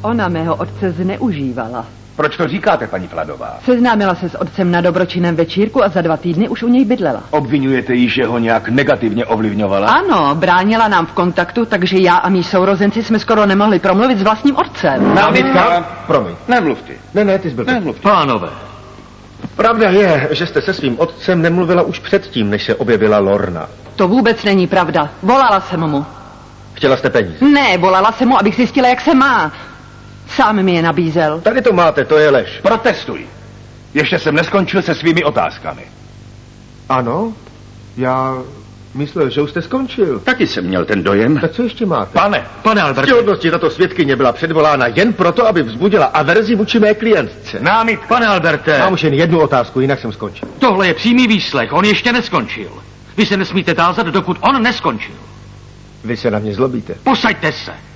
Ona mého otce zneužívala. Proč to říkáte, paní Fladová? Seznámila se s otcem na dobročinném večírku a za 2 týdny už u něj bydlela. Obvinujete ji, že ho nějak negativně ovlivňovala? Ano, bránila nám v kontaktu, takže já a mý sourozenci jsme skoro nemohli promluvit s vlastním otcem. Námitka? Promiň. Nemluv ty. Ne, ty zbyl. Nemluv ty. Pánové. Pravda je, že jste se svým otcem nemluvila už předtím, než se objevila Lorna. To vůbec není pravda. Volala jsem mu. Chtěla jste peníze? Ne, volala jsem mu, abych zjistila, jak se má. Sám mi je nabízel. Tady to máte, to je lež. Protestuj. Ještě jsem neskončil se svými otázkami. Ano, já myslel, že už jste skončil. Taky jsem měl ten dojem. Tak co ještě máte? Pane Albert. Stěhodnosti tato svědkyně byla předvolána jen proto, aby vzbudila averzi vůči mé klientce. Námitka. Pane Alberte. Mám už jen jednu otázku, jinak jsem skončil. Tohle je přímý výslech, on ještě neskončil. Vy se nesmíte tázat, dokud on neskončil. Vy se na mě zlobíte. Posaďte se.